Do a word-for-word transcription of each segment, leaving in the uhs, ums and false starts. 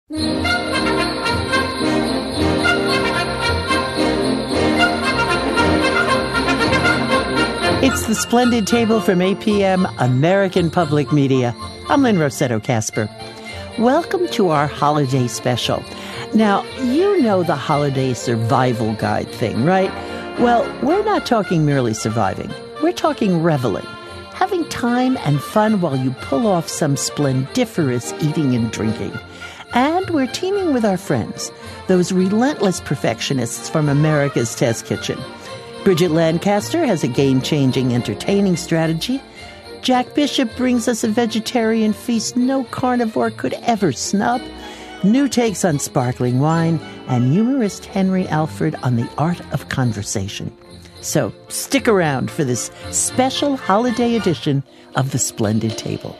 It's the Splendid Table from A P M, American Public Media. I'm Lynn Rossetto Kasper. Welcome to our holiday special. Now, you know the holiday survival guide thing, right? Well, we're not talking merely surviving. We're talking reveling, having time and fun while you pull off some splendiferous eating and drinking. And we're teaming with our friends, those relentless perfectionists from America's Test Kitchen. Bridget Lancaster has a game-changing entertaining strategy. Jack Bishop brings us a vegetarian feast no carnivore could ever snub. New takes on sparkling wine, and humorist Henry Alford on the art of conversation. So stick around for this special holiday edition of The Splendid Table.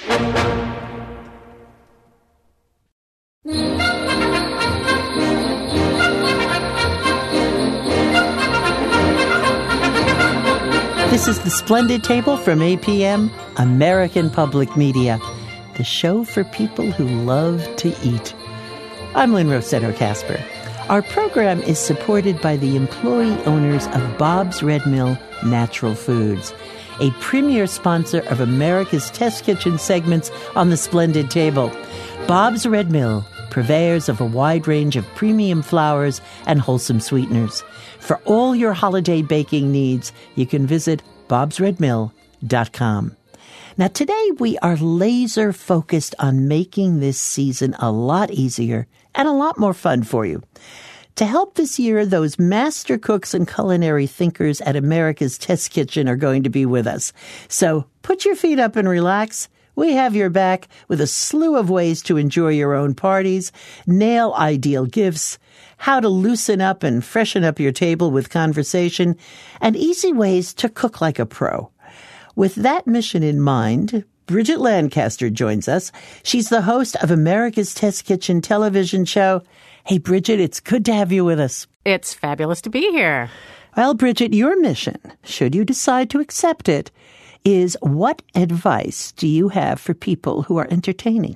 This is The Splendid Table from A P M, American Public Media, the show for people who love to eat. I'm Lynn Rossetto Kasper. Our program is supported by the employee owners of Bob's Red Mill Natural Foods, a premier sponsor of America's Test Kitchen segments on The Splendid Table. Bob's Red Mill, purveyors of a wide range of premium flours and wholesome sweeteners. For all your holiday baking needs, you can visit bobs red mill dot com. Now, today we are laser focused on making this season a lot easier and a lot more fun for you. To help this year, those master cooks and culinary thinkers at America's Test Kitchen are going to be with us. So put your feet up and relax. We have your back with a slew of ways to enjoy your own parties, nail ideal gifts, how to loosen up and freshen up your table with conversation, and easy ways to cook like a pro. With that mission in mind, Bridget Lancaster joins us. She's the host of America's Test Kitchen television show. Hey, Bridget, it's good to have you with us. It's fabulous to be here. Well, Bridget, your mission, should you decide to accept it, is what advice do you have for people who are entertaining?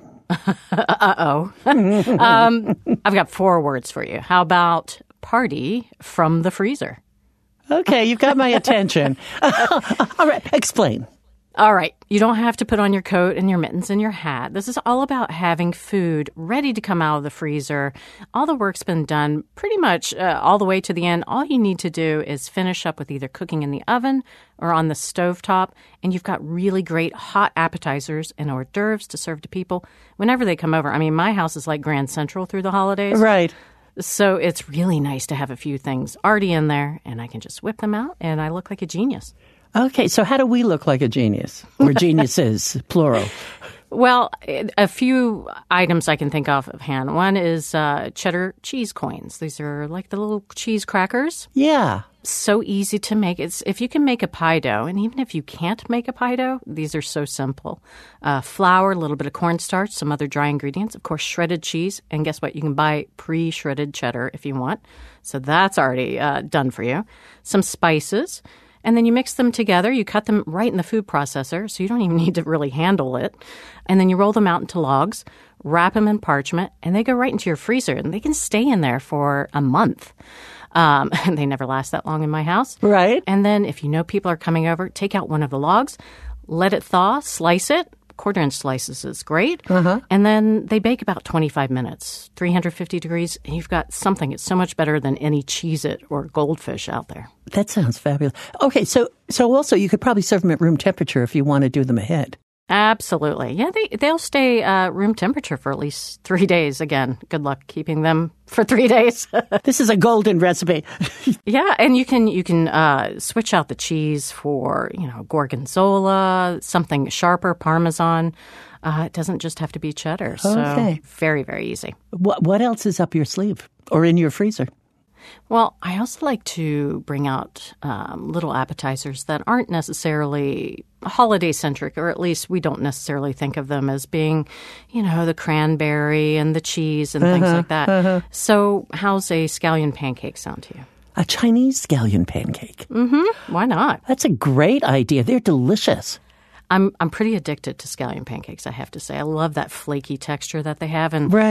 Uh-oh. um, I've got four words for you. How about party from the freezer? Okay, you've got my attention. All right, explain. All right. You don't have to put on your coat and your mittens and your hat. This is all about having food ready to come out of the freezer. All the work's been done pretty much uh, all the way to the end. All you need to do is finish up with either cooking in the oven or on the stovetop, and you've got really great hot appetizers and hors d'oeuvres to serve to people whenever they come over. I mean, my house is like Grand Central through the holidays. Right. So it's really nice to have a few things already in there, and I can just whip them out, and I look like a genius. Okay, so how do we look like a genius? Or geniuses, plural? Well, a few items I can think of offhand. One is uh, cheddar cheese coins. These are like the little cheese crackers. Yeah. So easy to make. It's if you can make a pie dough, and even if you can't make a pie dough, these are so simple. Uh, flour, a little bit of cornstarch, some other dry ingredients, of course, shredded cheese. And guess what? You can buy pre-shredded cheddar if you want. So that's already uh, done for you. Some spices. And then you mix them together. You cut them right in the food processor, so you don't even need to really handle it. And then you roll them out into logs, wrap them in parchment, and they go right into your freezer. And they can stay in there for a month. Um, and they never last that long in my house. Right. And then if you know people are coming over, take out one of the logs, let it thaw, slice it. Quarter-inch slices is great. Uh-huh. And then they bake about twenty-five minutes, three hundred fifty degrees, and you've got something. It's so much better than any Cheez-It or Goldfish out there. That sounds fabulous. Okay, so so also you could probably serve them at room temperature if you want to do them ahead. Absolutely. Yeah, they, they'll stay uh, room temperature for at least three days. Again, good luck keeping them for three days. This is a golden recipe. Yeah, and you can you can uh, switch out the cheese for, you know, gorgonzola, something sharper, Parmesan. Uh, it doesn't just have to be cheddar. So okay. Very, very easy. What, what else is up your sleeve or in your freezer? Well, I also like to bring out um, little appetizers that aren't necessarily holiday-centric, or at least we don't necessarily think of them as being, you know, the cranberry and the cheese and uh-huh, things like that. Uh-huh. So how's a scallion pancake sound to you? A Chinese scallion pancake. Mm-hmm. Why not? That's a great idea. They're delicious. I'm I'm pretty addicted to scallion pancakes, I have to say. I love that flaky texture that they have. And right.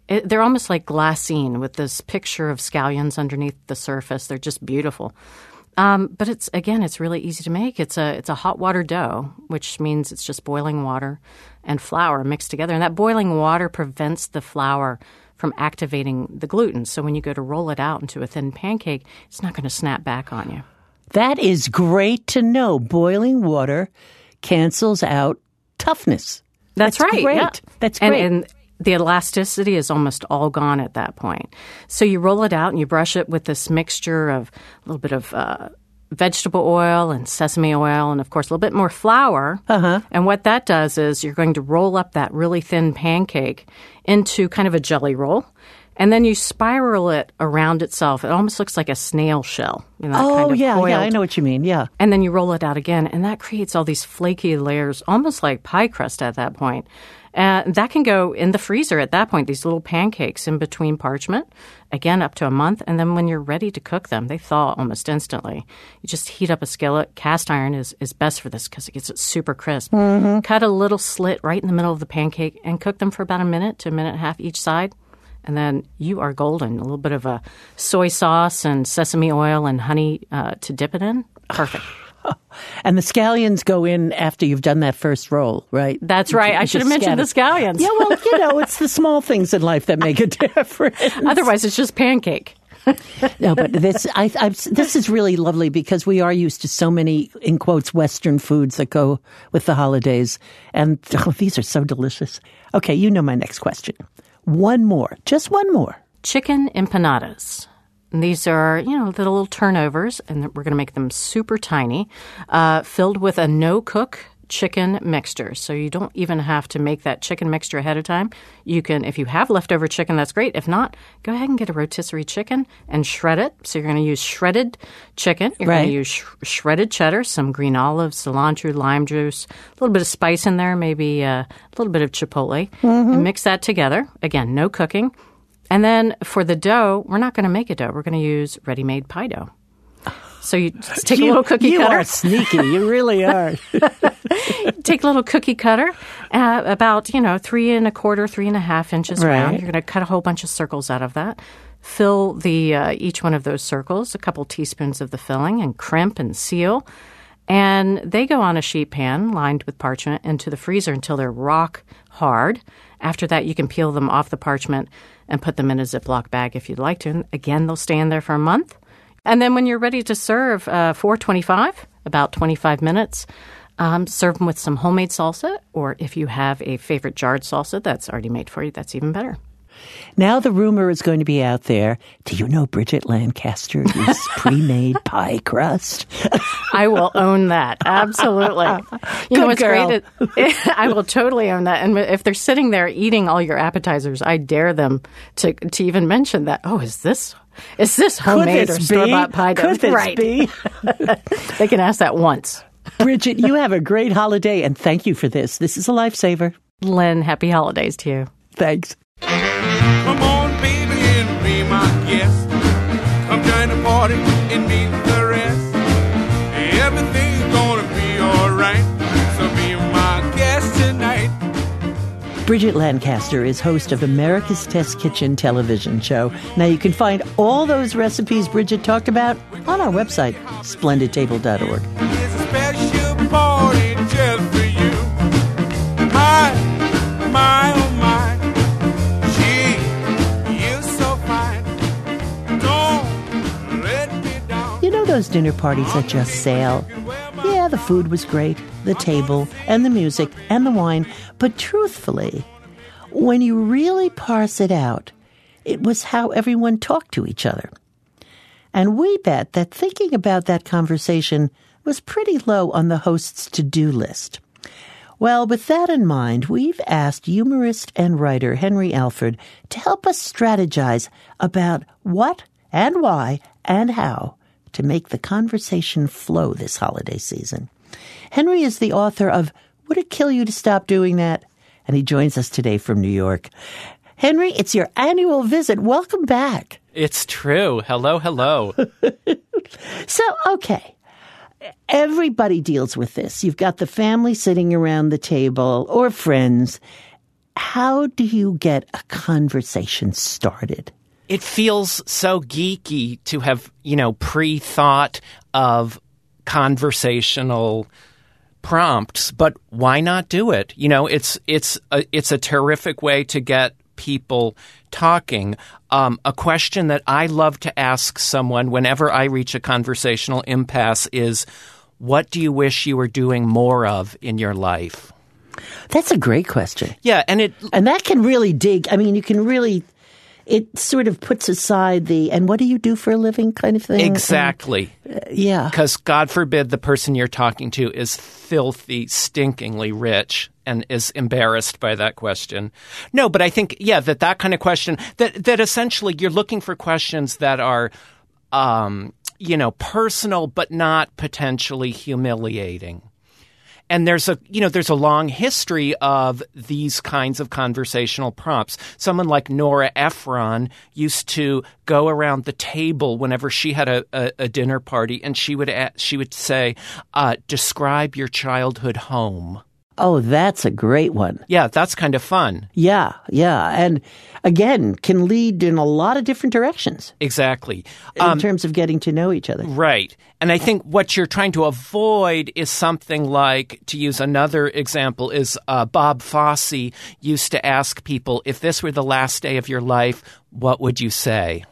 It, they're almost like glassine with this picture of scallions underneath the surface. They're just beautiful. Um, but it's again, it's really easy to make. It's a it's a hot water dough, which means it's just boiling water and flour mixed together. And that boiling water prevents the flour from activating the gluten. So when you go to roll it out into a thin pancake, it's not going to snap back on you. That is great to know. Boiling water cancels out toughness. That's, That's right. Great. Yeah. That's great. And, and the elasticity is almost all gone at that point. So you roll it out and you brush it with this mixture of a little bit of uh, vegetable oil and sesame oil and, of course, a little bit more flour. Uh-huh. And what that does is you're going to roll up that really thin pancake into kind of a jelly roll. And then you spiral it around itself. It almost looks like a snail shell. You know, that oh, kind of yeah, coiled. yeah, I know what you mean, yeah. And then you roll it out again, and that creates all these flaky layers, almost like pie crust at that point. Uh, that can go in the freezer at that point, these little pancakes in between parchment, again, up to a month. And then when you're ready to cook them, they thaw almost instantly. You just heat up a skillet. Cast iron is, is best for this because it gets it super crisp. Mm-hmm. Cut a little slit right in the middle of the pancake and cook them for about a minute to a minute and a half each side. And then you are golden. A little bit of a soy sauce and sesame oil and honey uh, to dip it in. Perfect. And the scallions go in after you've done that first roll, right? That's right. I should have mentioned the scallions. Yeah, well, you know, it's the small things in life that make a difference. Otherwise, it's just pancake. No, but this I, I've, this is really lovely because we are used to so many, in quotes, Western foods that go with the holidays. And oh, these are so delicious. Okay, you know my next question. One more, just one more. Chicken empanadas. And these are, you know, the little turnovers, and we're going to make them super tiny, uh, filled with a no-cook chicken mixture. So you don't even have to make that chicken mixture ahead of time. You can, if you have leftover chicken, that's great. If not, go ahead and get a rotisserie chicken and shred it. So you're going to use shredded chicken. You're right. going to use sh- shredded cheddar, some green olives, cilantro, lime juice, a little bit of spice in there, maybe uh, a little bit of chipotle. Mm-hmm. And mix that together. Again, no cooking. And then for the dough, we're not going to make a dough. We're going to use ready-made pie dough. So you just take you, a little cookie you cutter. You are sneaky. You really are. Take a little cookie cutter, uh, about, you know, three and a quarter, three and a half inches right. round. You're going to cut a whole bunch of circles out of that. Fill the uh, each one of those circles, a couple teaspoons of the filling, and crimp and seal. And they go on a sheet pan lined with parchment into the freezer until they're rock hard. After that, you can peel them off the parchment and put them in a Ziploc bag if you'd like to. And again, they'll stay in there for a month. And then when you're ready to serve, uh, four twenty-five, about twenty-five minutes, um, serve them with some homemade salsa, or if you have a favorite jarred salsa that's already made for you, that's even better. Now the rumor is going to be out there. Do you know Bridget Lancaster's pre-made pie crust? I will own that. Absolutely. You Good know what's girl. great? It, I will totally own that. And if they're sitting there eating all your appetizers, I dare them to to even mention that, oh, is this is this homemade Could or this store-bought be? pie dough? Could this right. be? They can ask that once. Bridget, you have a great holiday, and thank you for this. This is a lifesaver. Lynn, happy holidays to you. Thanks. Come on, baby, and be my guest. Come join the party and meet the rest. Everything's gonna be alright, so be my guest tonight. Bridget Lancaster is host of America's Test Kitchen television show. Now you can find all those recipes Bridget talked about on our website, splendid table dot org. It's a special party just for you. My, my, oh my. You know those dinner parties that just sail? Yeah, the food was great, the table, and the music, and the wine. But truthfully, when you really parse it out, it was how everyone talked to each other. And we bet that thinking about that conversation was pretty low on the host's to-do list. Well, with that in mind, we've asked humorist and writer Henry Alford to help us strategize about what and why and how to make the conversation flow this holiday season. Henry is the author of Would It Kill You to Stop Doing That? And he joins us today from New York. Henry, it's your annual visit. Welcome back. It's true. Hello, hello. So, okay. Everybody deals with this. You've got the family sitting around the table or friends, how do you get a conversation started? It feels so geeky to have, you know, pre-thought of conversational prompts, but why not do it? You know, it's it's a, it's a terrific way to get people talking. Um, a question that I love to ask someone whenever I reach a conversational impasse is, what do you wish you were doing more of in your life? That's a great question. Yeah, and it and that can really dig. I mean, you can really. It sort of puts aside the, and what do you do for a living kind of thing? Exactly. And, uh, yeah. Because God forbid the person you're talking to is filthy, stinkingly rich and is embarrassed by that question. No, but I think, yeah, that that kind of question, that, that essentially you're looking for questions that are, um, you know, personal but not potentially humiliating. And there's a, you know, there's a long history of these kinds of conversational prompts. Someone like Nora Ephron used to go around the table whenever she had a, a, a dinner party, and she would a- she would say, uh, "Describe your childhood home." Oh, that's a great one. Yeah, that's kind of fun. Yeah, yeah. And again, can lead in a lot of different directions. Exactly. In Um, terms of getting to know each other. Right. And I think what you're trying to avoid is something like, to use another example, is uh, Bob Fosse used to ask people, if this were the last day of your life, what would you say?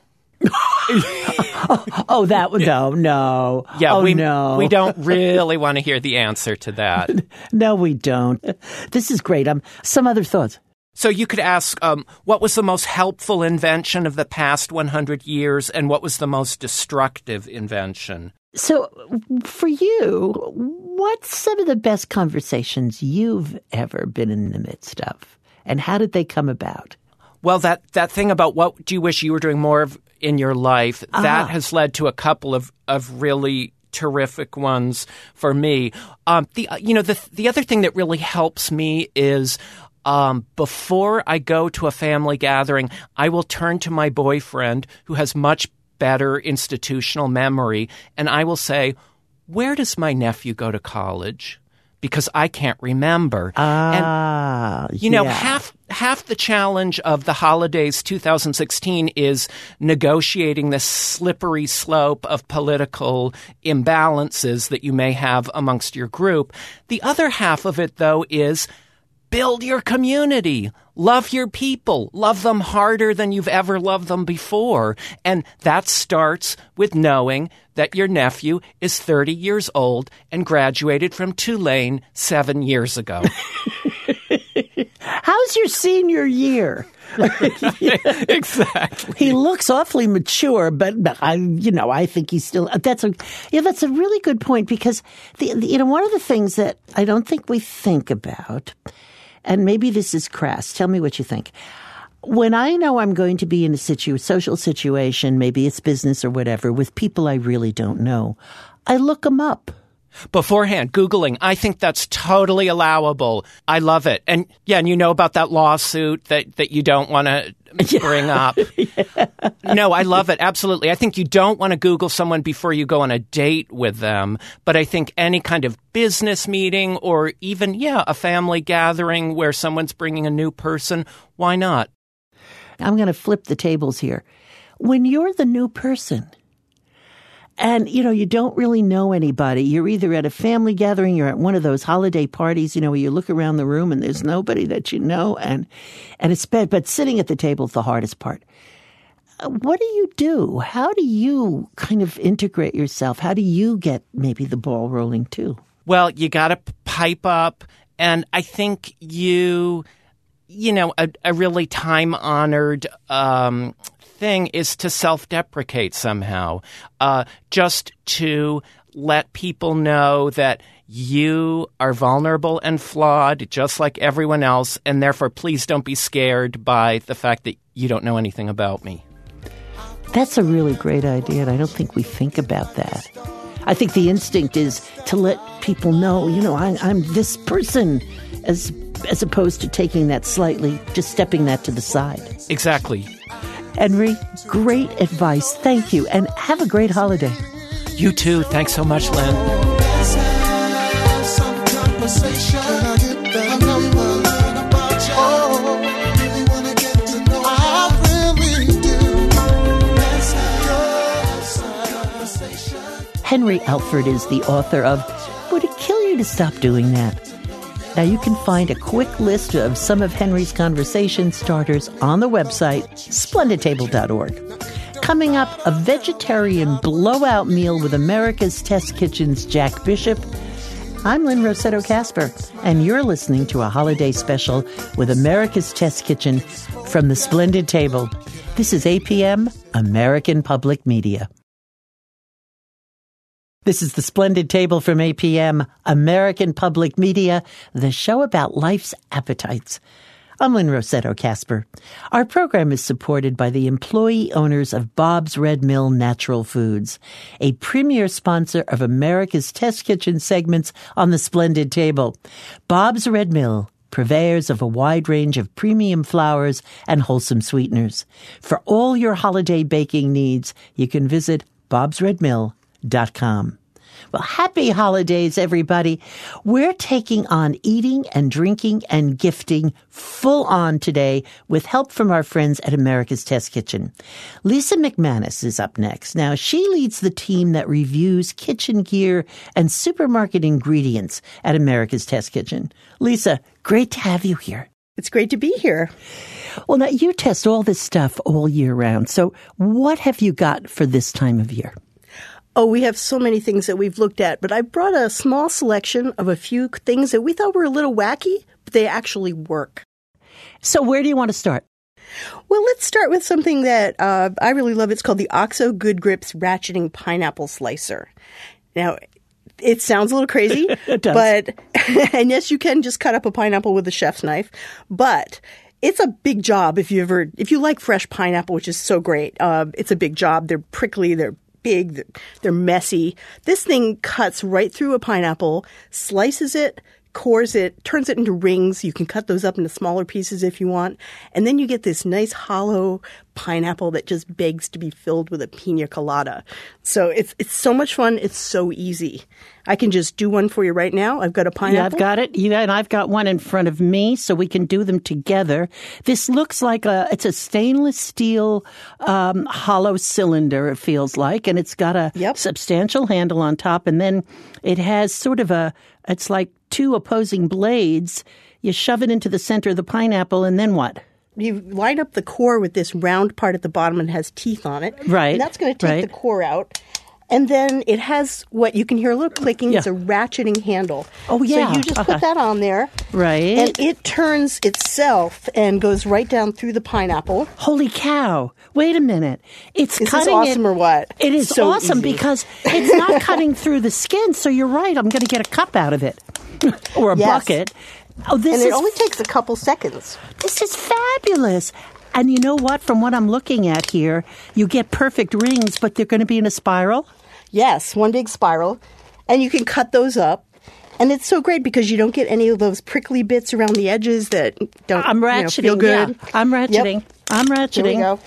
oh, oh, that would no, no. Yeah, oh, we no. we don't really want to hear the answer to that. No, we don't. This is great. Um, some other thoughts. So you could ask, um, what was the most helpful invention of the past one hundred years, and what was the most destructive invention? So for you, what's some of the best conversations you've ever been in the midst of, and how did they come about? Well, that, that thing about what do you wish you were doing more of in your life, Ah. that has led to a couple of, of really terrific ones for me. Um, the you know the the other thing that really helps me is um, before I go to a family gathering, I will turn to my boyfriend who has much better institutional memory, and I will say, "Where does my nephew go to college?" Because I can't remember. Ah, and, you know, yeah. half half the challenge of the holidays two thousand sixteen is negotiating the slippery slope of political imbalances that you may have amongst your group. The other half of it, though, is build your community. Love your people. Love them harder than you've ever loved them before. And that starts with knowing that your nephew is thirty years old and graduated from Tulane seven years ago. How's your senior year? Exactly. He looks awfully mature, but, but I, you know, I think he's still. That's a yeah. That's a really good point because the, the you know one of the things that I don't think we think about, and maybe this is crass. Tell me what you think. When I know I'm going to be in a situ- social situation, maybe it's business or whatever, with people I really don't know, I look them up. Beforehand, Googling, I think that's totally allowable. I love it. And yeah, and you know about that lawsuit that, that you don't want to bring up. Yeah. No, I love it. Absolutely. I think you don't want to Google someone before you go on a date with them. But I think any kind of business meeting or even, yeah, a family gathering where someone's bringing a new person, why not? I'm going to flip the tables here. When you're the new person, and, you know, you don't really know anybody. You're either at a family gathering, you're at one of those holiday parties, you know, where you look around the room and there's nobody that you know. And, and it's bad, but sitting at the table is the hardest part. Uh, what do you do? How do you kind of integrate yourself? How do you get maybe the ball rolling too? Well, you got to pipe up. And I think you, you know, a, a really time-honored um thing is to self-deprecate somehow, uh, just to let people know that you are vulnerable and flawed just like everyone else, and therefore please don't be scared by the fact that you don't know anything about me. That's a really great idea, and I don't think we think about that. I think the instinct is to let people know, you know, I, I'm this person, as as opposed to taking that slightly, just stepping that to the side. Exactly. Henry, great advice. Thank you. And have a great holiday. You too. Thanks so much, Lynn. Let's have some conversation. Can I get that number? Oh. Henry Alford is the author of Would It Kill You to Stop Doing That? Now, you can find a quick list of some of Henry's conversation starters on the website, splendid table dot org. Coming up, a vegetarian blowout meal with America's Test Kitchen's Jack Bishop. I'm Lynn Rossetto Kasper, and you're listening to a holiday special with America's Test Kitchen from the Splendid Table. This is A P M, American Public Media. This is the Splendid Table from A P M, American Public Media, the show about life's appetites. I'm Lynn Rossetto Kasper. Our program is supported by the employee owners of Bob's Red Mill Natural Foods, a premier sponsor of America's Test Kitchen segments on the Splendid Table. Bob's Red Mill, purveyors of a wide range of premium flours and wholesome sweeteners. For all your holiday baking needs, you can visit bobs red mill dot com. Well, happy holidays, everybody. We're taking on eating and drinking and gifting full on today with help from our friends at America's Test Kitchen. Lisa McManus is up next. Now, she leads the team that reviews kitchen gear and supermarket ingredients at America's Test Kitchen. Lisa, great to have you here. It's great to be here. Well, now, you test all this stuff all year round. So what have you got for this time of year? Oh, we have so many things that we've looked at, but I brought a small selection of a few things that we thought were a little wacky, but they actually work. So where do you want to start? Well, let's start with something that uh, I really love. It's called the OXO Good Grips Ratcheting Pineapple Slicer. Now, it sounds a little crazy, it does. But and yes, you can just cut up a pineapple with a chef's knife, but it's a big job if you ever if you like fresh pineapple, which is so great. Uh, it's a big job. They're prickly. They're big. They're messy. This thing cuts right through a pineapple, slices it, cores it, turns it into rings. You can cut those up into smaller pieces if you want. And then you get this nice hollow pineapple that just begs to be filled with a pina colada. So it's it's so much fun. It's so easy. I can just do one for you right now. I've got a pineapple. Yeah, I've got it. Yeah, and I've got one in front of me, so we can do them together. This looks like a, it's a stainless steel um, hollow cylinder, it feels like, and it's got a yep. substantial handle on top, and then it has sort of a, it's like two opposing blades. You shove it into the center of the pineapple, and then what? You line up the core with this round part at the bottom and has teeth on it. Right. And that's going to take right. the core out. And then it has what you can hear a little clicking. Yeah. It's a ratcheting handle. Oh, yeah. So you just uh-huh. put that on there. Right. And it turns itself and goes right down through the pineapple. Holy cow. Wait a minute. It's Is cutting this awesome it, or what? It is so awesome easy. because it's not cutting through the skin. So you're right. I'm going to get a cup out of it or a yes. bucket. Oh, this and is it only takes a couple seconds. This is fabulous. And you know what? From what I'm looking at here, you get perfect rings, but they're going to be in a spiral? Yes, one big spiral. And you can cut those up. And it's so great because you don't get any of those prickly bits around the edges that don't I'm ratcheting, you know, feel good. Yeah. I'm ratcheting. Yep. I'm ratcheting. There we go.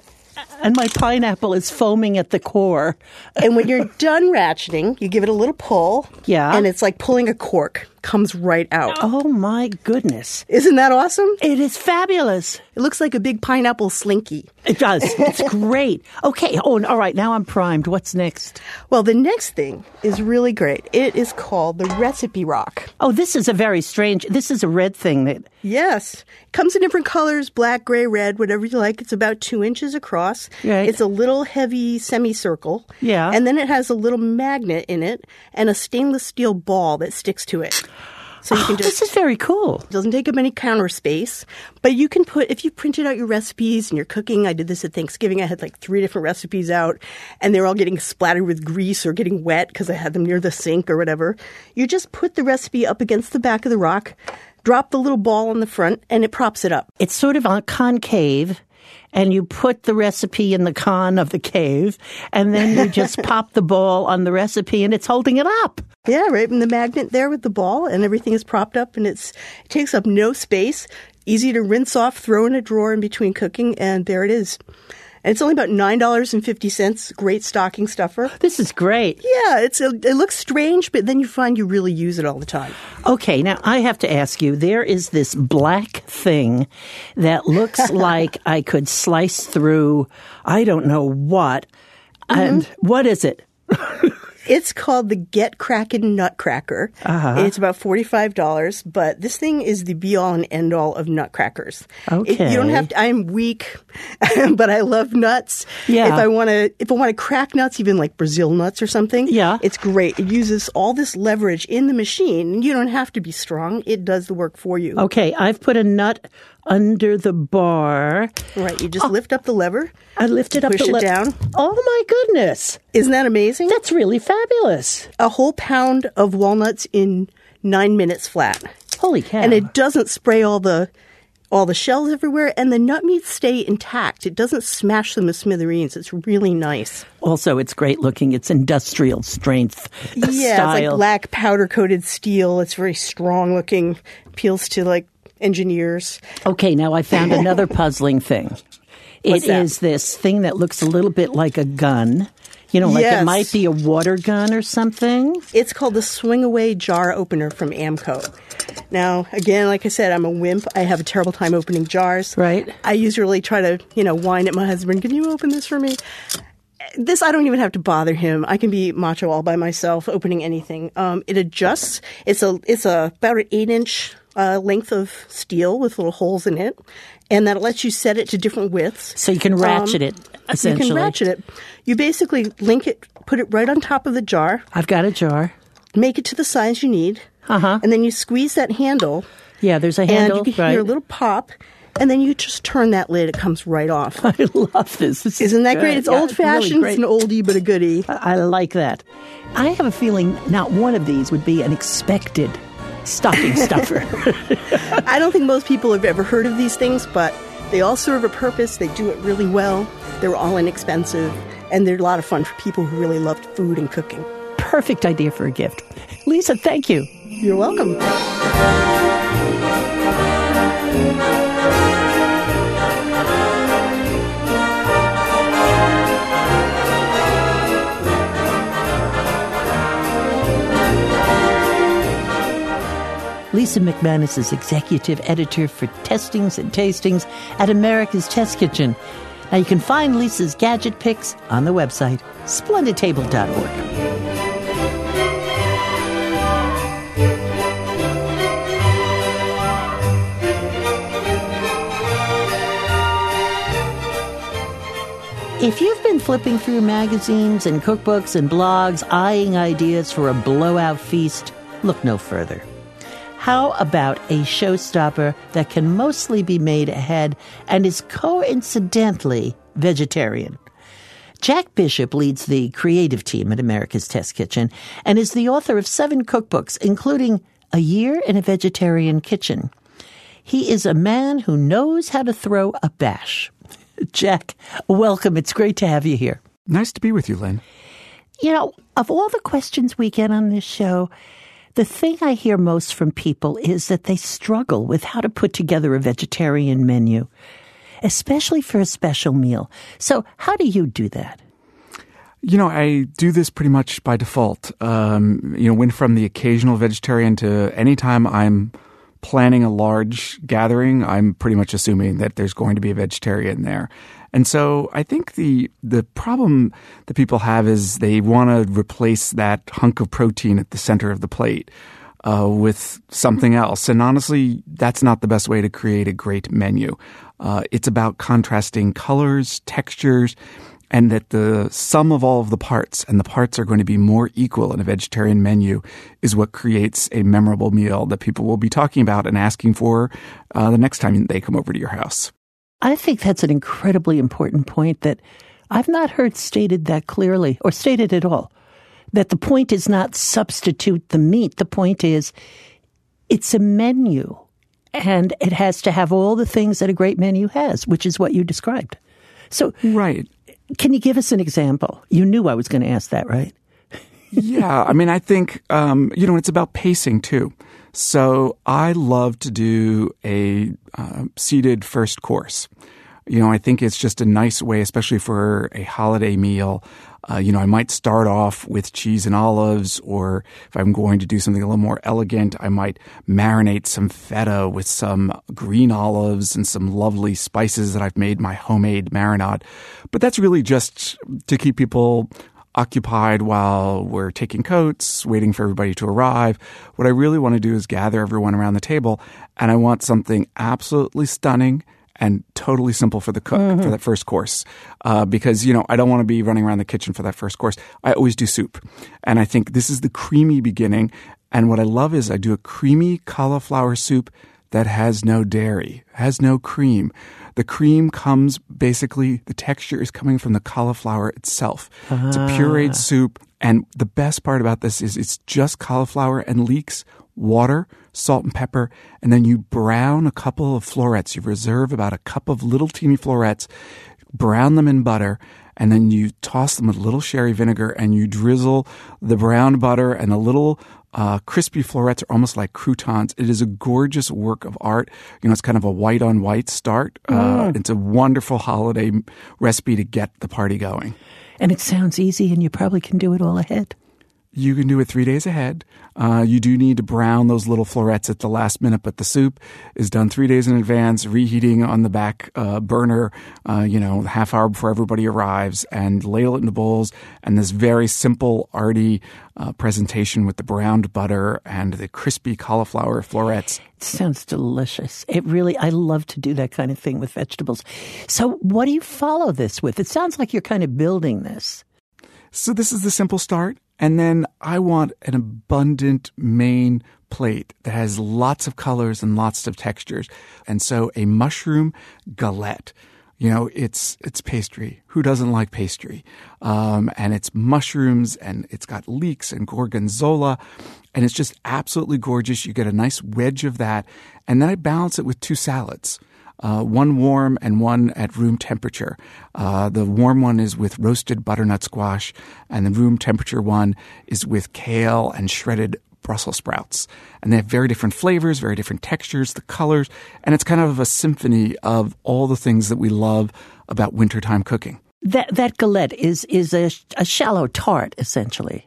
And my pineapple is foaming at the core. And when you're done ratcheting, you give it a little pull. Yeah. And it's like pulling a cork. Comes right out. Oh, my goodness. Isn't that awesome? It is fabulous. It looks like a big pineapple slinky. It does. It's great. Okay. Oh, all right. Now I'm primed. What's next? Well, the next thing is really great. It is called the Recipe Rock. Oh, this is a very strange, this is a red thing that... Yes. It comes in different colors, black, gray, red, whatever you like. It's about two inches across. Right. It's a little heavy semicircle. Yeah. And then it has a little magnet in it and a stainless steel ball that sticks to it. So you can oh, just, this is very cool. It doesn't take up any counter space, but you can put, if you printed out your recipes and you're cooking, I did this at Thanksgiving, I had like three different recipes out and they're all getting splattered with grease or getting wet because I had them near the sink or whatever. You just put the recipe up against the back of the rock, drop the little ball on the front and it props it up. It's sort of on concave. And you put the recipe in the con of the cave, and then you just pop the ball on the recipe, and it's holding it up. Yeah, right. And the magnet there with the ball, and everything is propped up, and it's it takes up no space. Easy to rinse off, throw in a drawer in between cooking, and there it is. And it's only about nine dollars and fifty cents. Great stocking stuffer. This is great. Yeah, it's a, it looks strange, but then you find you really use it all the time. Okay, now I have to ask you, there is this black thing that looks like I could slice through, I don't know what. And mm-hmm. what is it? It's called the Get Crackin' Nutcracker. Uh-huh. It's about forty-five dollars, but this thing is the be-all and end-all of nutcrackers. Okay. It, you don't have to, I'm weak, but I love nuts. Yeah. If I want to if I want to crack nuts, even like Brazil nuts or something, Yeah. it's great. It uses all this leverage in the machine. You don't have to be strong. It does the work for you. Okay, I've put a nut under the bar. Right. You just lift up the lever. I lifted up Push the it le- down. Oh my goodness. Isn't that amazing? That's really fabulous. A whole pound of walnuts in nine minutes flat. Holy cow. And it doesn't spray all the all the shells everywhere, and the nut meats stay intact. It doesn't smash them to smithereens. It's really nice. Also, it's great looking. It's industrial strength Yeah, style. it's like black powder-coated steel. It's very strong looking. Appeals to, like, engineers. Okay, now I found another puzzling thing. What's It that? is this thing that looks a little bit like a gun. You know, like Yes. it might be a water gun or something. It's called the Swing Away Jar Opener from Amco. Now, again, like I said, I'm a wimp. I have a terrible time opening jars. Right. I usually try to, you know, whine at my husband, can you open this for me? This, I don't even have to bother him. I can be macho all by myself, opening anything. Um, it adjusts. It's a, it's a about an eight inch uh, length of steel with little holes in it, and that lets you set it to different widths. So you can ratchet Um, it, essentially. You can ratchet it. You basically link it, put it right on top of the jar, I've got a jar. make it to the size you need, Uh-huh. and then you squeeze that handle, Yeah, there's a handle. and you can right. hear a little pop, and then you just turn that lid. It comes right off. I love this. This is Isn't that good. great? It's Yeah, old-fashoned. really It's an oldie but a goodie. I I like that. I have a feeling not one of these would be an expected stocking stuffer. I don't think most people have ever heard of these things, but they all serve a purpose. They do it really well. They're all inexpensive, and they're a lot of fun for people who really love food and cooking. Perfect idea for a gift. Lisa, thank you. You're welcome. Lisa McManus is executive editor for Testings and Tastings at America's Test Kitchen. Now you can find Lisa's gadget picks on the website, splendid table dot org. If you've been flipping through magazines and cookbooks and blogs, eyeing ideas for a blowout feast, look no further. How about a showstopper that can mostly be made ahead and is coincidentally vegetarian? Jack Bishop leads the creative team at America's Test Kitchen and is the author of seven cookbooks, including A Year in a Vegetarian Kitchen. He is a man who knows how to throw a bash. Jack, welcome. It's great to have you here. Nice to be with you, Lynn. You know, of all the questions we get on this show, the thing I hear most from people is that they struggle with how to put together a vegetarian menu, especially for a special meal. So how do you do that? You know, I do this pretty much by default. Um, you know, went from the occasional vegetarian to anytime I'm planning a large gathering, I'm pretty much assuming that there's going to be a vegetarian there. And so I think the the problem that people have is they want to replace that hunk of protein at the center of the plate uh, with something else. And honestly, that's not the best way to create a great menu. Uh, it's about contrasting colors, textures, and that the sum of all of the parts, and the parts are going to be more equal in a vegetarian menu, is what creates a memorable meal that people will be talking about and asking for uh, the next time they come over to your house. I think that's an incredibly important point that I've not heard stated that clearly or stated at all. That the point is not substitute the meat. The point is it's a menu and it has to have all the things that a great menu has, which is what you described. So, Right. Can you give us an example? You knew I was going to ask that, right? Yeah. I mean, I think, um, you know, it's about pacing too. So I love to do a uh, seated first course. You know, I think it's just a nice way, especially for a holiday meal. Uh, you know, I might start off with cheese and olives, or if I'm going to do something a little more elegant, I might marinate some feta with some green olives and some lovely spices that I've made my homemade marinade. But that's really just to keep people occupied while we're taking coats, waiting for everybody to arrive. What I really want to do is gather everyone around the table, and I want something absolutely stunning and totally simple for the cook mm-hmm. for that first course. Uh, because, you know, I don't want to be running around the kitchen for that first course. I always do soup. And I think this is the creamy beginning. And what I love is I do a creamy cauliflower soup that has no dairy, has no cream. The cream comes basically, the texture is coming from the cauliflower itself. Ah. It's a pureed soup. And the best part about this is it's just cauliflower and leeks, water, salt and pepper, and then you brown a couple of florets. You reserve about a cup of little teeny florets, brown them in butter, and then you toss them with a little sherry vinegar, and you drizzle the browned butter and a little uh, crispy florets are almost like croutons. It is a gorgeous work of art. You know, it's kind of a white-on-white start. Uh, mm. It's a wonderful holiday recipe to get the party going. And it sounds easy, and you probably can do it all ahead. You can do it three days ahead. Uh, you do need to brown those little florets at the last minute, but the soup is done three days in advance, reheating on the back uh, burner, uh, you know, half hour before everybody arrives, and ladle it into bowls. And this very simple, arty uh, presentation with the browned butter and the crispy cauliflower florets. It sounds delicious. It really, I love to do that kind of thing with vegetables. So what do you follow this with? It sounds like you're kind of building this. So this is the simple start. And then I want an abundant main plate that has lots of colors and lots of textures. And so a mushroom galette. You know, it's it's pastry. Who doesn't like pastry? Um, and it's mushrooms, and it's got leeks and gorgonzola. And it's just absolutely gorgeous. You get a nice wedge of that. And then I balance it with two salads. Uh, one warm and one at room temperature. Uh, the warm one is with roasted butternut squash, and the room temperature one is with kale and shredded Brussels sprouts. And they have very different flavors, very different textures, the colors, and it's kind of a symphony of all the things that we love about wintertime cooking. That that galette is is a, a shallow tart, essentially.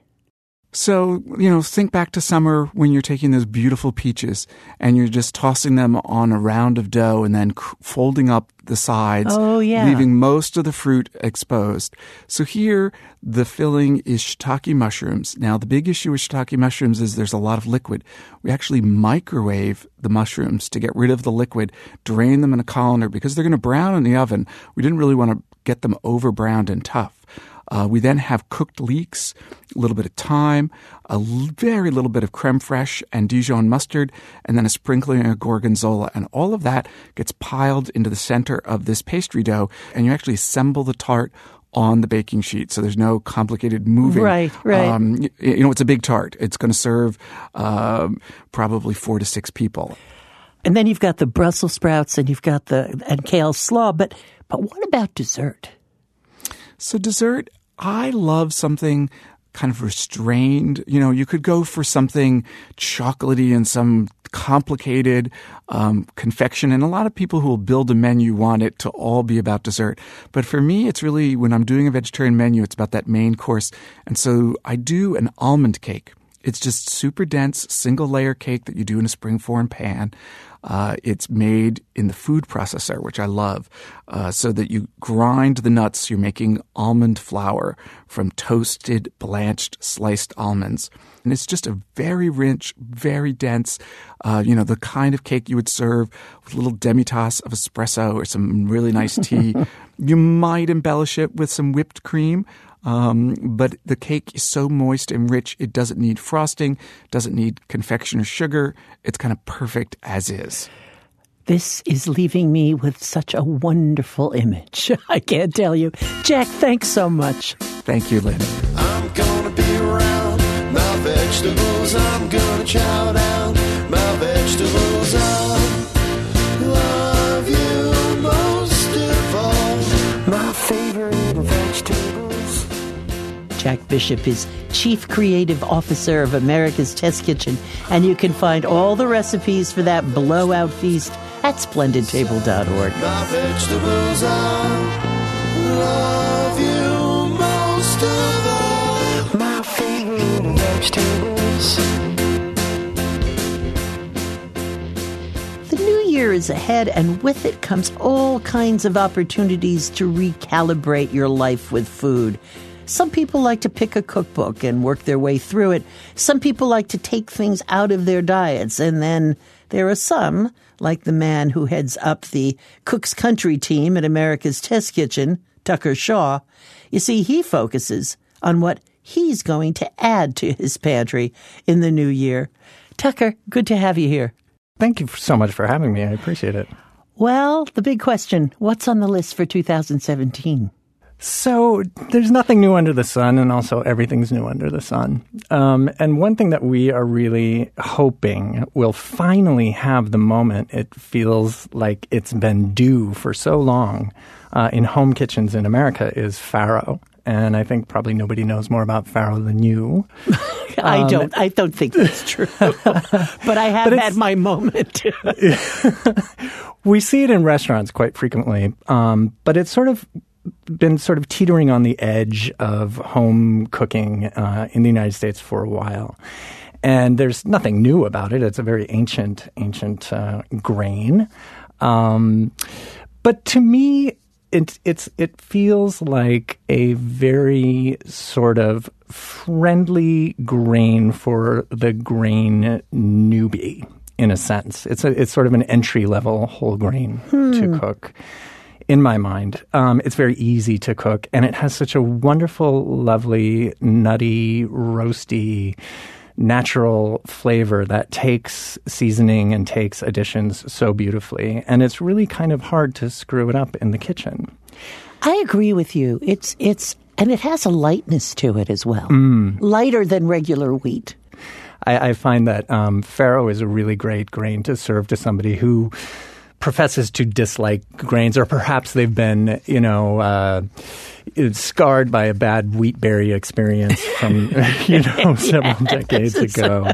So, you know, think back to summer when you're taking those beautiful peaches and you're just tossing them on a round of dough and then cr- folding up the sides, oh, yeah. leaving most of the fruit exposed. So here, the filling is shiitake mushrooms. Now, the big issue with shiitake mushrooms is there's a lot of liquid. We actually microwave the mushrooms to get rid of the liquid, drain them in a colander because they're going to brown in the oven. We didn't really want to get them over browned and tough. Uh, we then have cooked leeks, a little bit of thyme, a l- very little bit of creme fraiche and Dijon mustard, and then a sprinkling of gorgonzola. And all of that gets piled into the center of this pastry dough, and you actually assemble the tart on the baking sheet, so there's no complicated moving. Right, right. Um, you, you know, it's a big tart. It's going to serve uh, probably four to six people. And then you've got the Brussels sprouts, and you've got the and kale slaw. But but what about dessert? So dessert, I love something kind of restrained. You know, you could go for something chocolatey and some complicated um, confection. And a lot of people who will build a menu want it to all be about dessert. But for me, it's really, when I'm doing a vegetarian menu, it's about that main course. And so I do an almond cake. It's just super dense, single layer cake that you do in a springform pan. Uh, it's made in the food processor, which I love, uh, so that you grind the nuts. You're making almond flour from toasted, blanched, sliced almonds. And it's just a very rich, very dense, uh, you know, the kind of cake you would serve with a little demi-tasse of espresso or some really nice tea. You might embellish it with some whipped cream. Um, but the cake is so moist and rich, it doesn't need frosting, doesn't need confection or sugar. It's kind of perfect as is. This is leaving me with such a wonderful image. I can't tell you. Jack, thanks so much. Thank you, Lynn. I'm gonna be around my vegetables. I'm gonna chow down my vegetables. I love you most of all. My favorite vegetables. Jack Bishop is Chief Creative Officer of America's Test Kitchen, and you can find all the recipes for that blowout feast at splendid table dot org. My vegetables, I love you most of all. My favorite vegetables. The new year is ahead, and with it comes all kinds of opportunities to recalibrate your life with food. Some people like to pick a cookbook and work their way through it. Some people like to take things out of their diets. And then there are some, like the man who heads up the Cook's Country team at America's Test Kitchen, Tucker Shaw. You see, he focuses on what he's going to add to his pantry in the new year. Tucker, good to have you here. Thank you so much for having me. I appreciate it. Well, the big question, what's on the list for two thousand seventeen? So there's nothing new under the sun, and also everything's new under the sun. Um, and one thing that we are really hoping will finally have the moment it feels like it's been due for so long uh, in home kitchens in America is farro. And I think probably nobody knows more about farro than you. I Um, don't. I don't think that's true. But I have But had it's- my moment. We see it in restaurants quite frequently, um, but it's sort of been sort of teetering on the edge of home cooking uh, in the United States for a while. And there's nothing new about it. It's a very ancient, ancient uh, grain. Um, but to me, it, it's it feels like a very sort of friendly grain for the grain newbie, in a sense. It's a, it's sort of an entry-level whole grain Hmm. to cook. In my mind, um, it's very easy to cook, and it has such a wonderful, lovely, nutty, roasty, natural flavor that takes seasoning and takes additions so beautifully. And it's really kind of hard to screw it up in the kitchen. I agree with you. It's it's and it has a lightness to it as well, lighter than regular wheat. I, I find that um, farro is a really great grain to serve to somebody who professes to dislike grains, or perhaps they've been, you know, uh, scarred by a bad wheatberry experience from, you know, several decades ago.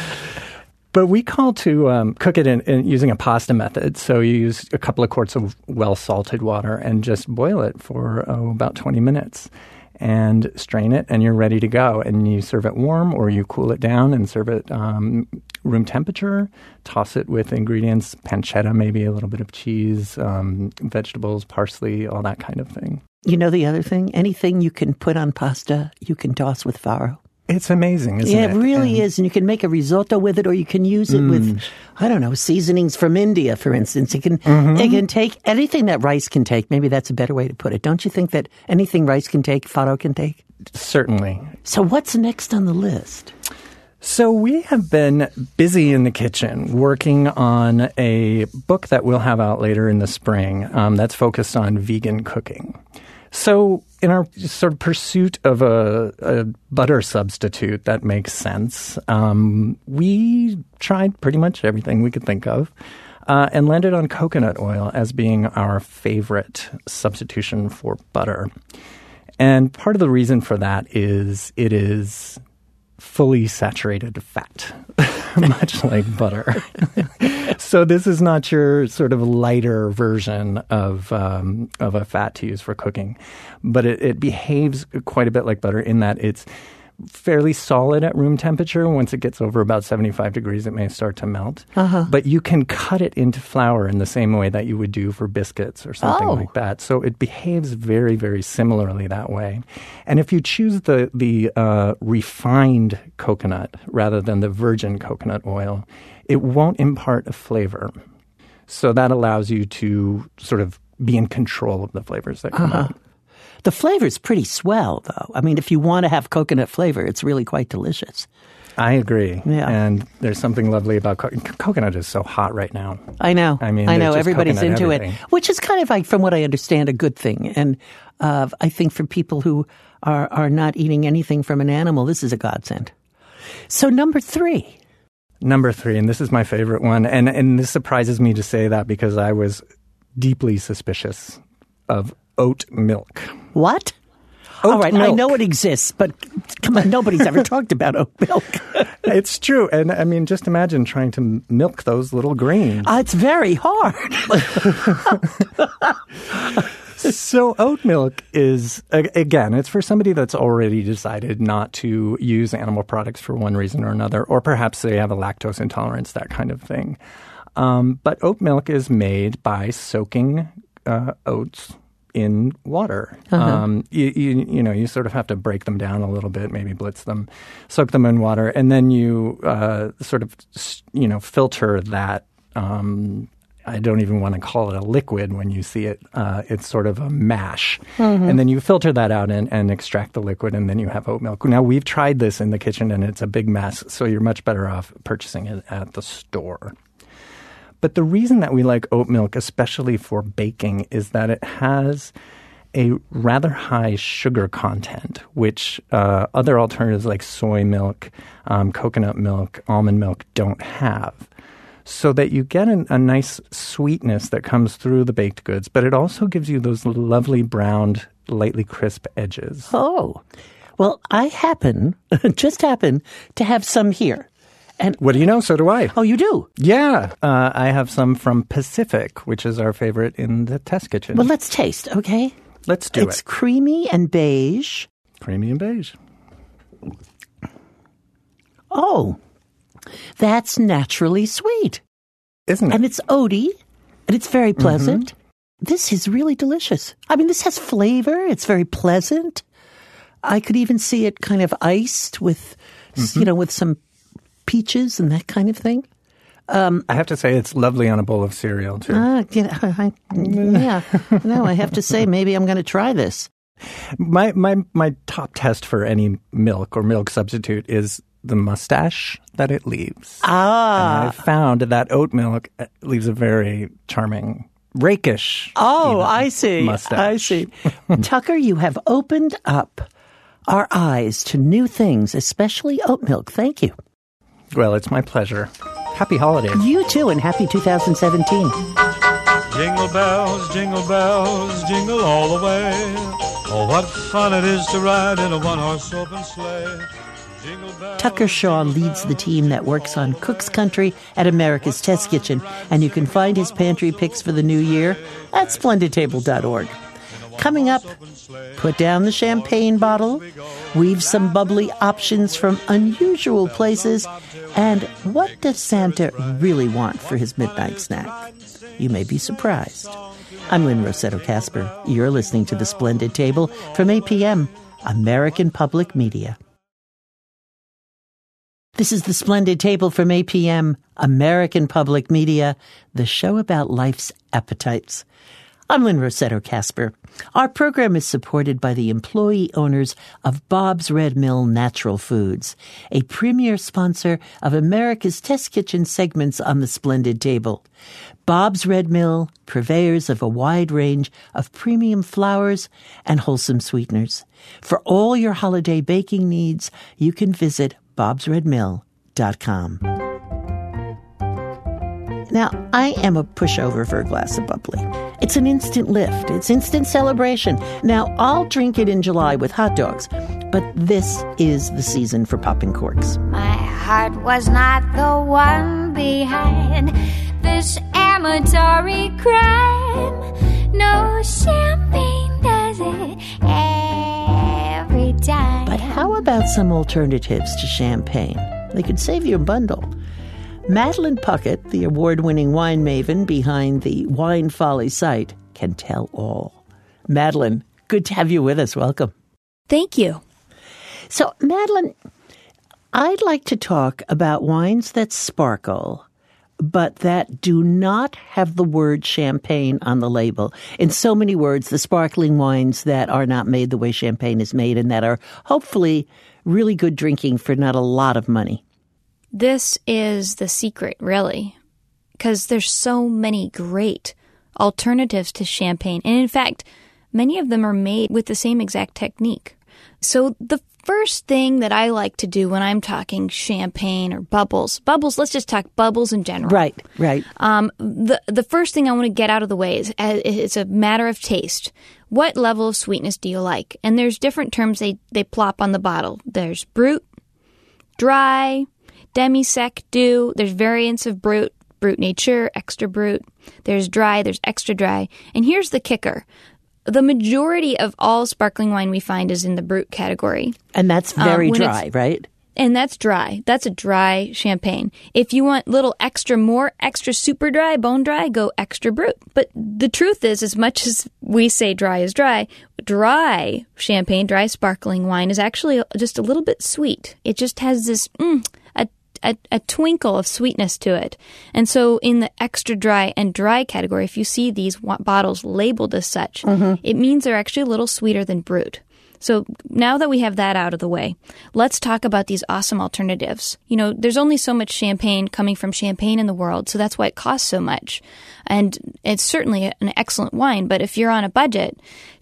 But we call to um, cook it in, in using a pasta method. So you use a couple of quarts of well-salted water and just boil it for oh, about twenty minutes. And strain it, and you're ready to go. And you serve it warm, or you cool it down and serve it um, room temperature. Toss it with ingredients, pancetta, maybe a little bit of cheese, um, vegetables, parsley, all that kind of thing. You know the other thing? Anything you can put on pasta, you can toss with farro. It's amazing, isn't Yeah, it? it really And is. And you can make a risotto with it, or you can use it with, I don't know, seasonings from India, for instance. You can, it can take anything that rice can take. Maybe that's a better way to put it. Don't you think that anything rice can take, farro can take? Certainly. So what's next on the list? So we have been busy in the kitchen working on a book that we'll have out later in the spring um, that's focused on vegan cooking. So in our sort of pursuit of a, a butter substitute that makes sense, um, we tried pretty much everything we could think of uh, and landed on coconut oil as being our favorite substitution for butter. And part of the reason for that is it is fully saturated fat, much like butter. So this is not your sort of lighter version of um, of a fat to use for cooking, but it, it behaves quite a bit like butter in that it's fairly solid at room temperature. Once it gets over about seventy-five degrees, it may start to melt. Uh-huh. But you can cut it into flour in the same way that you would do for biscuits or something Oh. like that. So it behaves very, very similarly that way. And if you choose the, the uh, refined coconut rather than the virgin coconut oil, it won't impart a flavor. So that allows you to sort of be in control of the flavors that come out. The flavor's pretty swell, though. I mean, if you want to have coconut flavor, it's really quite delicious. I agree. Yeah. And there's something lovely about co- coconut is so hot right now. I know. I mean, I there's know. just Everybody's coconut into everything. it, which is kind of like, from what I understand, a good thing. And uh, I think for people who are, are not eating anything from an animal, this is a godsend. So number three. Number three, and this is my favorite one, and, and this surprises me to say that because I was deeply suspicious of oat milk. What? Oat All right, I milk. know it exists, but come on, nobody's ever talked about oat milk. It's true. And I mean, just imagine trying to m- milk those little grains. Uh, it's very hard. So oat milk is, a- again, it's for somebody that's already decided not to use animal products for one reason or another, or perhaps they have a lactose intolerance, that kind of thing. Um, but oat milk is made by soaking uh, oats in water. Uh-huh. Um, you, you, you know, you sort of have to break them down a little bit, maybe blitz them, soak them in water, and then you uh, sort of, you know, filter that. Um, I don't even want to call it a liquid when you see it. Uh, it's sort of a mash. Mm-hmm. And then you filter that out and, and extract the liquid, and then you have oat milk. Now, we've tried this in the kitchen, and it's a big mess, so you're much better off purchasing it at the store. But the reason that we like oat milk, especially for baking, is that it has a rather high sugar content, which uh, other alternatives like soy milk, um, coconut milk, almond milk don't have. So that you get an, a nice sweetness that comes through the baked goods, but it also gives you those lovely browned, lightly crisp edges. Oh, well, I happen, just happen, to have some here. And what do you know? So do I. Oh, you do? Yeah. Uh, I have some from Pacific, which is our favorite in the test kitchen. Well, let's taste, okay? Let's do it's it. It's creamy and beige. Creamy and beige. Oh, that's naturally sweet. Isn't it? And it's oaty, and it's very pleasant. Mm-hmm. This is really delicious. I mean, this has flavor. It's very pleasant. I could even see it kind of iced with, mm-hmm. you know, with some peaches and that kind of thing. Um, I have to say it's lovely on a bowl of cereal, too. Uh, yeah, I, yeah. No, I have to say maybe I'm going to try this. My, my, my top test for any milk or milk substitute is the mustache that it leaves. Ah. And I found that oat milk leaves a very charming, rakish Oh, even, I see. mustache. I see. Tucker, you have opened up our eyes to new things, especially oat milk. Thank you. Well, it's my pleasure. Happy holidays. You too, and happy two thousand seventeen. Jingle bells, jingle bells, jingle all the way. Oh, what fun it is to ride in a one-horse open sleigh. Tucker Shaw leads the team that works on Cook's Country at America's Test Kitchen, and you can find his pantry picks for the new year at splendid table dot org. Coming up, put down the champagne bottle, weave some bubbly options from unusual places, and what does Santa really want for his midnight snack? You may be surprised. I'm Lynn Rossetto Kasper. You're listening to The Splendid Table from A P M, American Public Media. This is The Splendid Table from A P M, American Public Media, the show about life's appetites. I'm Lynn Rossetto Kasper. Our program is supported by the employee owners of Bob's Red Mill Natural Foods, a premier sponsor of America's Test Kitchen segments on The Splendid Table. Bob's Red Mill, purveyors of a wide range of premium flours and wholesome sweeteners. For all your holiday baking needs, you can visit bobs red mill dot com. Now, I am a pushover for a glass of bubbly. It's an instant lift. It's instant celebration. Now, I'll drink it in July with hot dogs, but this is the season for popping corks. My heart was not the one behind this amatory crime. No champagne does it every time. But how about some alternatives to champagne? They could save you a bundle. Madeline Puckett, the award-winning wine maven behind the Wine Folly site, can tell all. Madeline, good to have you with us. Welcome. Thank you. So, Madeline, I'd like to talk about wines that sparkle, but that do not have the word champagne on the label. In so many words, the sparkling wines that are not made the way champagne is made and that are hopefully really good drinking for not a lot of money. This is the secret, really, because there's so many great alternatives to champagne. And in fact, many of them are made with the same exact technique. So the first thing that I like to do when I'm talking champagne or bubbles, bubbles, let's just talk bubbles in general. Right, right. Um, the, the first thing I want to get out of the way is uh, it's a matter of taste. What level of sweetness do you like? And there's different terms they, they plop on the bottle. There's brut, dry, demi-sec, doux. There's variants of brut, brut nature, extra brut. There's dry, there's extra dry. And here's the kicker. The majority of all sparkling wine we find is in the brut category. And that's very um, dry, right? And that's dry. That's a dry champagne. If you want little extra, more extra super dry, bone dry, go extra brut. But the truth is, as much as we say dry is dry, dry champagne, dry sparkling wine is actually just a little bit sweet. It just has this, mm, a, a, a twinkle of sweetness to it. And so in the extra dry and dry category, if you see these wa- bottles labeled as such, mm-hmm. it means they're actually a little sweeter than brut. So now that we have that out of the way, let's talk about these awesome alternatives. You know, there's only so much champagne coming from Champagne in the world, so that's why it costs so much. And it's certainly an excellent wine, but if you're on a budget,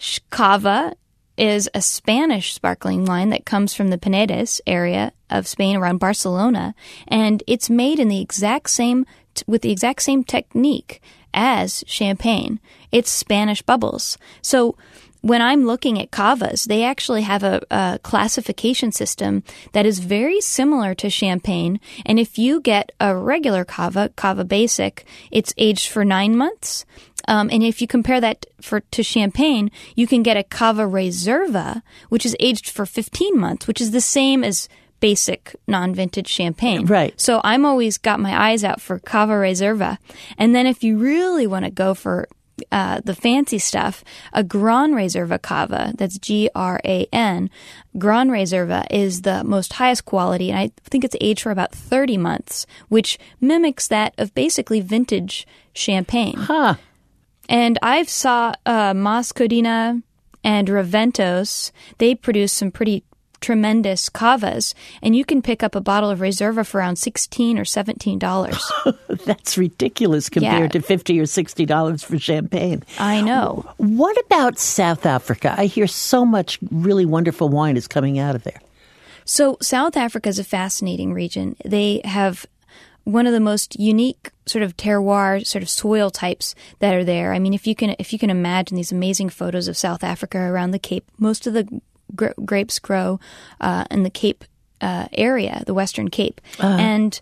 Cava is a Spanish sparkling wine that comes from the Penedès area of Spain around Barcelona, and it's made in the exact same with the exact same technique as champagne. It's Spanish bubbles. So when I'm looking at cavas, they actually have a, a classification system that is very similar to champagne. And if you get a regular cava, cava basic, it's aged for nine months. Um, and if you compare that for to champagne, you can get a cava reserva, which is aged for fifteen months, which is the same as basic non-vintage champagne. Right. So I'm always got my eyes out for cava reserva. And then if you really want to go for Uh, the fancy stuff, a Gran Reserva Cava, that's G R A N. Gran Reserva is the most highest quality, and I think it's aged for about thirty months, which mimics that of basically vintage champagne. Huh. And I've saw uh, Mas Codina and Raventos, they produce some pretty tremendous cavas, and you can pick up a bottle of Reserva for around sixteen or seventeen dollars. That's ridiculous compared Yeah. to fifty or sixty dollars for champagne. I know. What about South Africa? I hear so much really wonderful wine is coming out of there. So South Africa is a fascinating region. They have one of the most unique sort of terroir, sort of soil types that are there. I mean, if you can if you can imagine these amazing photos of South Africa around the Cape, most of the gra- grapes grow uh, in the Cape uh, area, the Western Cape, uh-huh. and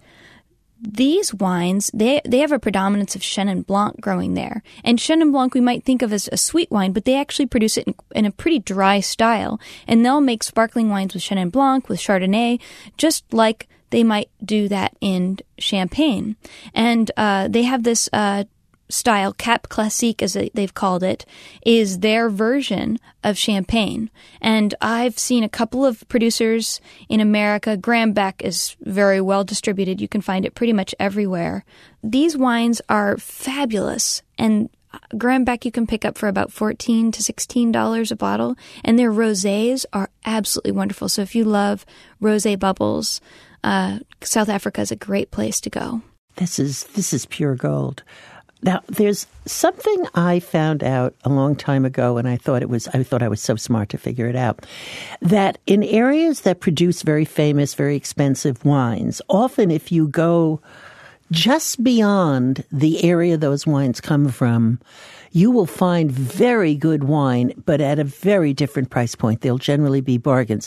these wines, they they have a predominance of Chenin Blanc growing there. And Chenin Blanc we might think of as a sweet wine, but they actually produce it in, in a pretty dry style. And they'll make sparkling wines with Chenin Blanc, with Chardonnay, just like they might do that in Champagne. And uh, they have this uh, style, Cap Classique as they've called it, is their version of Champagne. And I've seen a couple of producers in America. Graham Beck is very well distributed. You can find it pretty much everywhere. These wines are fabulous, and Graham Beck you can pick up for about fourteen to sixteen dollars a bottle, and their rosés are absolutely wonderful. So if you love rosé bubbles, uh, South Africa is a great place to go. This is this is pure gold. Now, there's something I found out a long time ago, and I thought it was I thought I was so smart to figure it out, that in areas that produce very famous, very expensive wines, often if you go just beyond the area those wines come from, you will find very good wine, but at a very different price point. They'll generally be bargains.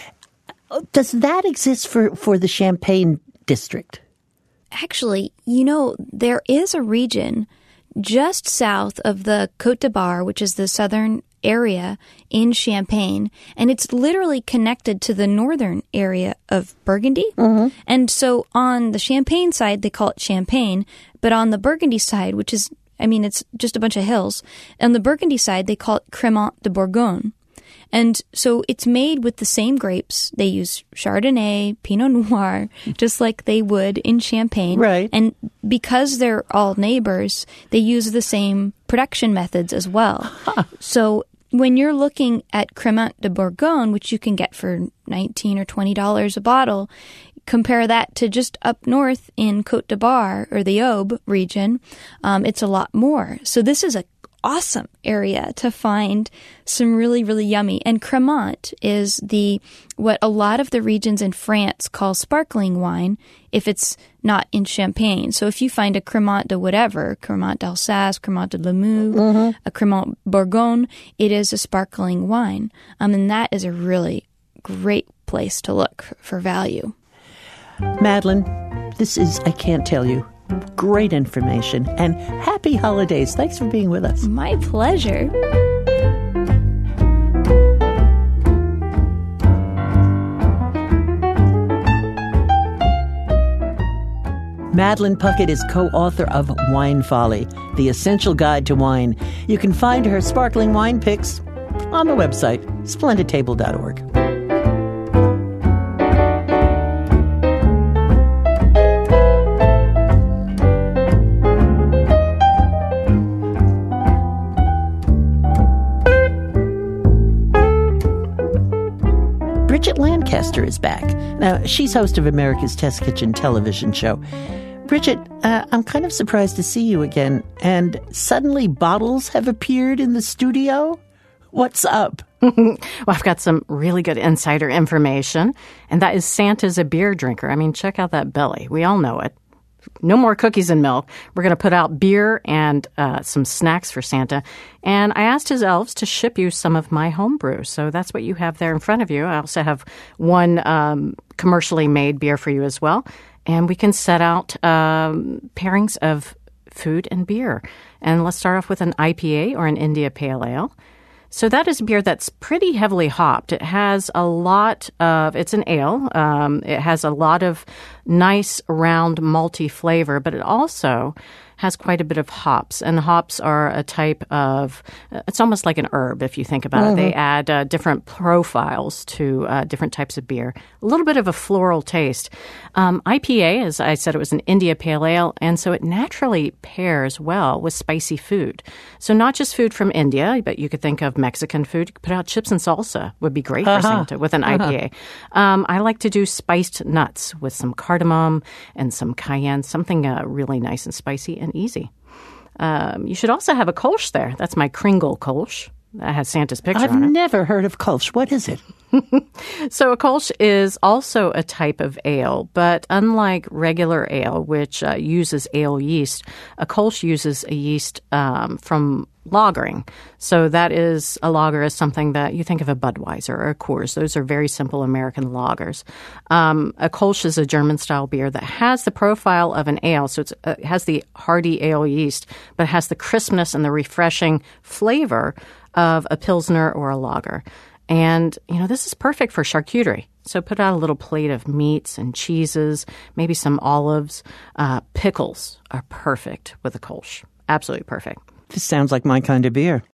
Does that exist for, for the Champagne district? Actually, you know, there is a region just south of the Côte d'Ivoire, which is the southern area in Champagne, and it's literally connected to the northern area of Burgundy. Mm-hmm. And so on the Champagne side, they call it Champagne, but on the Burgundy side, which is, I mean, it's just a bunch of hills, on the Burgundy side, they call it Crémant de Bourgogne. And so it's made with the same grapes. They use Chardonnay, Pinot Noir, just like they would in Champagne. Right. And because they're all neighbors, they use the same production methods as well. Huh. So when you're looking at Crémant de Bourgogne, which you can get for nineteen or twenty dollars a bottle, compare that to just up north in Côte d'Ivoire or the Aube region, um, it's a lot more. So this is a awesome area to find some really, really yummy. And Crémant is the what a lot of the regions in France call sparkling wine if it's not in Champagne. So if you find a Crémant de whatever, Crémant d'Alsace, Crémant de Limoux, mm-hmm. a Crémant Bourgogne, it is a sparkling wine. Um, and that is a really great place to look for value. Madeline, this is, I can't tell you, great information, and happy holidays. Thanks for being with us. My pleasure. Madeline Puckett is co-author of Wine Folly, The Essential Guide to Wine. You can find her sparkling wine picks on the website, splendid table dot org. Bridget Lancaster is back. Now, she's host of America's Test Kitchen television show. Bridget, uh, I'm kind of surprised to see you again. And suddenly bottles have appeared in the studio? What's up? Well, I've got some really good insider information, and that is Santa's a beer drinker. I mean, check out that belly. We all know it. No more cookies and milk. We're going to put out beer and uh, some snacks for Santa. And I asked his elves to ship you some of my homebrew. So that's what you have there in front of you. I also have one um, commercially made beer for you as well. And we can set out um, pairings of food and beer. And let's start off with an I P A or an India Pale Ale. So that is a beer that's pretty heavily hopped. It has a lot of, it's an ale. Um, it has a lot of nice, round, malty flavor, but it also has quite a bit of hops. And hops are a type of, it's almost like an herb if you think about mm-hmm. it. They add uh, different profiles to uh, different types of beer. A little bit of a floral taste. Um, I P A, as I said, it was an India Pale Ale, and so it naturally pairs well with spicy food. So not just food from India, but you could think of Mexican food. You could put out chips and salsa. Would be great uh-huh. for Santa with an uh-huh. I P A. Um, I like to do spiced nuts with some cardamom and some cayenne, something uh, really nice and spicy and easy. Um, you should also have a Kolsch there. That's my Kringle Kolsch. That has Santa's picture I've on it. I've never heard of Kolsch. What is it? So a Kolsch is also a type of ale, but unlike regular ale, which uh, uses ale yeast, a Kolsch uses a yeast um, from lagering. So that is, a lager is something that you think of a Budweiser or a Coors. Those are very simple American lagers. Um, a Kolsch is a German-style beer that has the profile of an ale. So it's, uh, it has the hearty ale yeast, but has the crispness and the refreshing flavor of a Pilsner or a lager. And, you know, this is perfect for charcuterie. So put out a little plate of meats and cheeses, maybe some olives. Uh, pickles are perfect with a Kolsch. Absolutely perfect. This sounds like my kind of beer.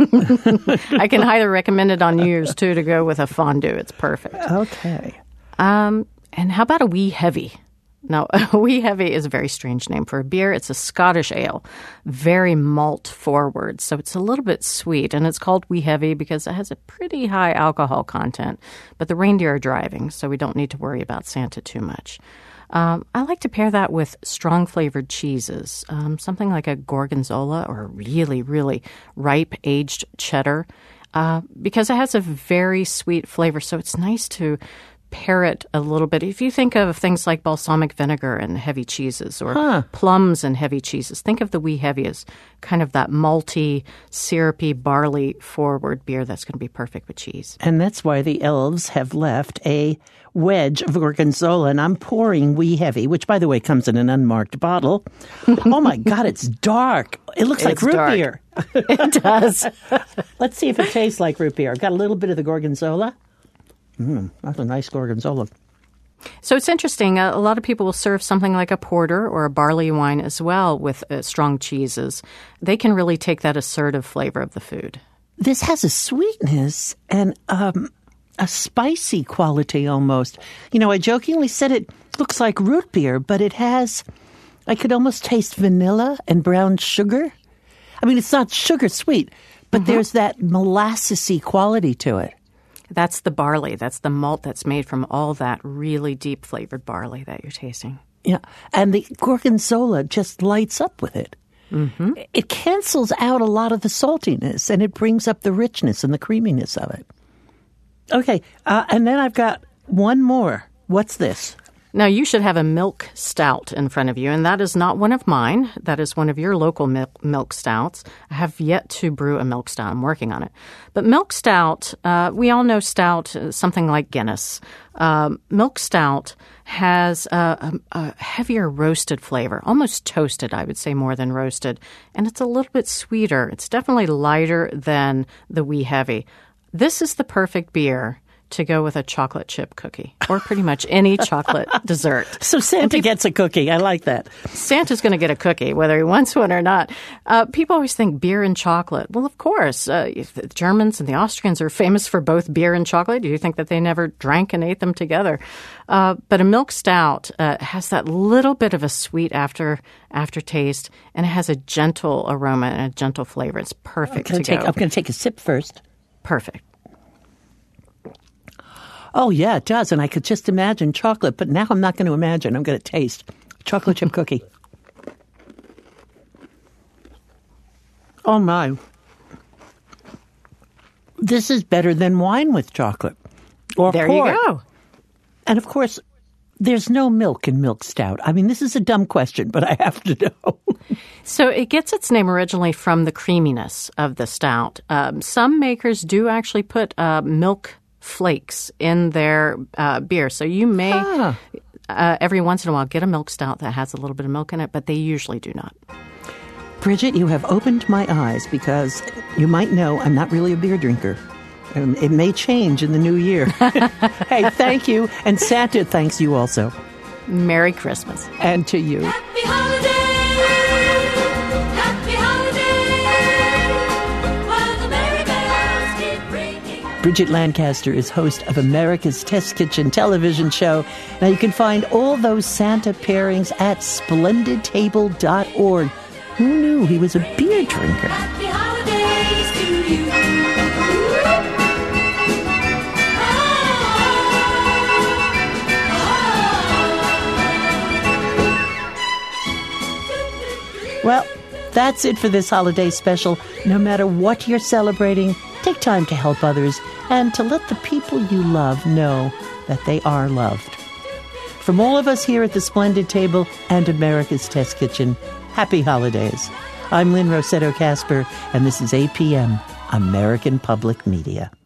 I can highly recommend it on New Year's, too, to go with a fondue. It's perfect. Okay. Um, and how about a wee heavy? Now, a wee heavy is a very strange name for a beer. It's a Scottish ale, very malt forward, so it's a little bit sweet. And it's called wee heavy because it has a pretty high alcohol content. But the reindeer are driving, so we don't need to worry about Santa too much. Um, I like to pair that with strong flavored cheeses, um, something like a gorgonzola or a really, really ripe aged cheddar, uh, because it has a very sweet flavor. So it's nice to pair it a little bit. If you think of things like balsamic vinegar and heavy cheeses or huh. plums and heavy cheeses, think of the wee heavy as kind of that malty, syrupy, barley forward beer that's going to be perfect with cheese. And that's why the elves have left a wedge of gorgonzola, and I'm pouring wee heavy, which, by the way, comes in an unmarked bottle. Oh, my God, it's dark. It looks it's like root dark. beer. It does. Let's see if it tastes like root beer. I've got a little bit of the gorgonzola. Mm, that's a nice gorgonzola. So it's interesting. A, a lot of people will serve something like a porter or a barley wine as well with uh, strong cheeses. They can really take that assertive flavor of the food. This has a sweetness and um, a spicy quality almost. You know, I jokingly said it looks like root beer, but it has, I could almost taste vanilla and brown sugar. I mean, it's not sugar sweet, but mm-hmm. there's that molassesy quality to it. That's the barley. That's the malt that's made from all that really deep flavored barley that you're tasting. Yeah. And the gorgonzola just lights up with it. Mm-hmm. It cancels out a lot of the saltiness, and it brings up the richness and the creaminess of it. Okay. Uh, and then I've got one more. What's this? Now, you should have a milk stout in front of you, and that is not one of mine. That is one of your local milk, milk stouts. I have yet to brew a milk stout. I'm working on it. But milk stout, uh, we all know stout, something like Guinness. Um, milk stout has a, a, a heavier roasted flavor, almost toasted, I would say, more than roasted. And it's a little bit sweeter. It's definitely lighter than the wee heavy. This is the perfect beer to go with a chocolate chip cookie or pretty much any chocolate dessert. So Santa people, gets a cookie. I like that. Santa's going to get a cookie, whether he wants one or not. Uh, people always think beer and chocolate. Well, of course. Uh, the Germans and the Austrians are famous for both beer and chocolate. Do you think that they never drank and ate them together? Uh, but a milk stout uh, has that little bit of a sweet after aftertaste, and it has a gentle aroma and a gentle flavor. It's perfect I'm to take, go. I'm going to take a sip first. Perfect. Oh, yeah, it does. And I could just imagine chocolate, but now I'm not going to imagine. I'm going to taste chocolate chip cookie. Oh, my. This is better than wine with chocolate. Or there port. you go. And, of course, there's no milk in milk stout. I mean, this is a dumb question, but I have to know. So it gets its name originally from the creaminess of the stout. Um, some makers do actually put uh, milk flakes in their uh, beer. So you may, huh. uh, every once in a while, get a milk stout that has a little bit of milk in it, but they usually do not. Bridget, you have opened my eyes because you might know I'm not really a beer drinker. Um, it may change in the new year. Hey, thank you. And Santa thanks you also. Merry Christmas. And to you. Happy holidays! Happy holidays! While the merry bells keep ringing. Bridget Lancaster is host of America's Test Kitchen television show. Now you can find all those Santa pairings at splendid table dot org. Who knew he was a beer drinker? Happy holidays to you. Well, that's it for this holiday special. No matter what you're celebrating, take time to help others and to let the people you love know that they are loved. From all of us here at the Splendid Table and America's Test Kitchen, happy holidays. I'm Lynn Rossetto Kasper, and this is A P M, American Public Media.